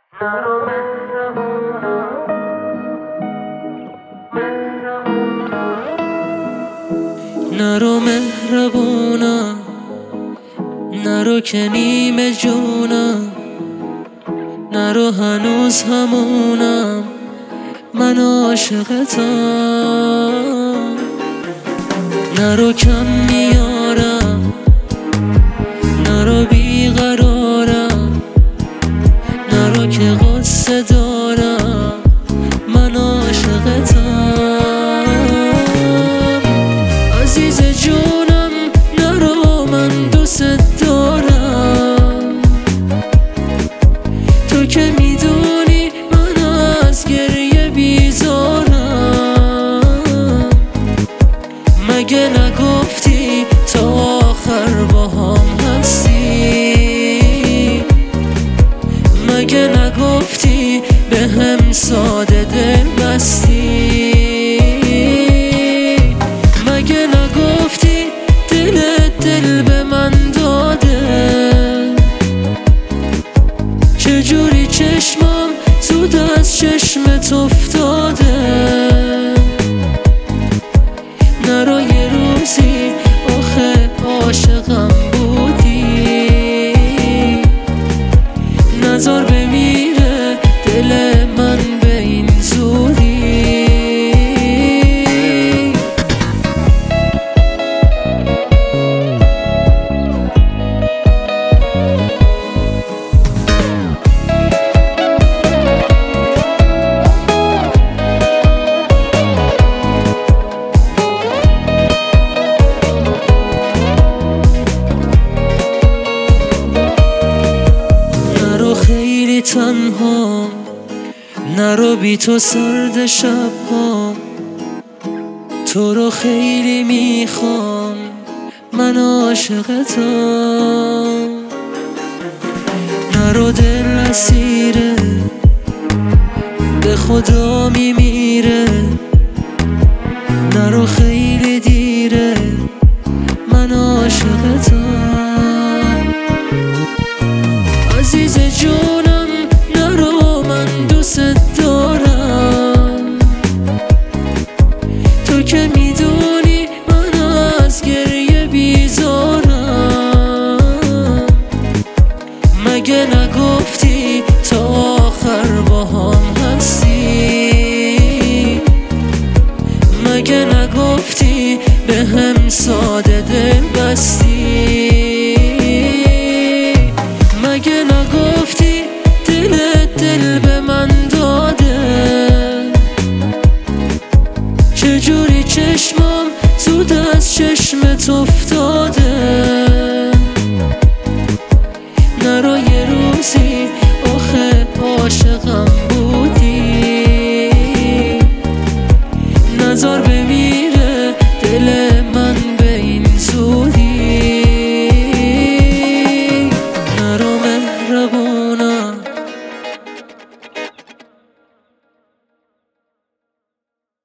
نرو مهربونم، نرو که نیمه جونم، نرو هنوز همونم، من عاشقتم. نرو کم میارم، نرو بیقرارم، نرو که غصه دارم، من عاشقتم. عزیز جونم نرو، من دوست دارم. تو که میدونی من از گریه بیزارم. مگه نگفتی تا آخر با هم هستی؟ مگه نگفتی به هم ساده دل بستی؟ مگه نگفتی دل به من داده؟ چجوری چشمم زود از چشمت افتاده؟ نرو یه روزی آخه عاشقم بودی، نذار بمیره دل من به این زودی. خیلی تنها، نرو بی تو سرد شبها، تو رو خیلی میخوام، من عاشقتم. نرو دل اسیره، به خدا میمیره، نرو خیلی دیره، من عاشقتم. عزیز جونم نرو، من دوست دارم. تو که میدونی من از گریه بیزارم. مگه نگفتی تا آخر با هم هستی؟ مگه نگفتی به هم ساده دل بستی؟ مگه نگفتی دل به من داده؟ چجوری چشمم زود از چشمت افتاده؟